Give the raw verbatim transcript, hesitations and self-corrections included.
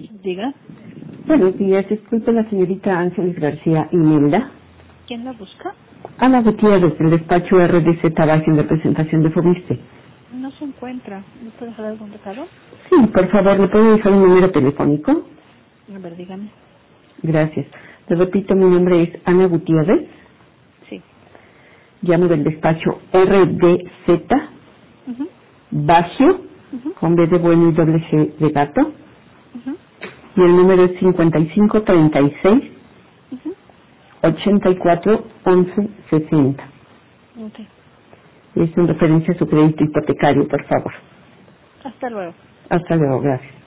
Diga. Buenos días, disculpe la señorita Ángeles García Imelda. ¿Quién la busca? Ana Gutiérrez, del despacho R D Z Baja en representación de Fobiste. No se encuentra. ¿Me puede dejar algún recado? Sí, por favor, ¿le puedo dejar un número telefónico? A ver, dígame. Gracias. Le repito, mi nombre es Ana Gutiérrez. Sí. Llamo del despacho R D Z Uh-huh. Bagio, Uh-huh. con B de bueno y doble G de gato. Uh-huh. Y el número es cincuenta y cinco treinta y seis Uh-huh. ochenta y cuatro once sesenta. Ok. Es en referencia a su crédito hipotecario, por favor. Hasta luego. Hasta luego, gracias.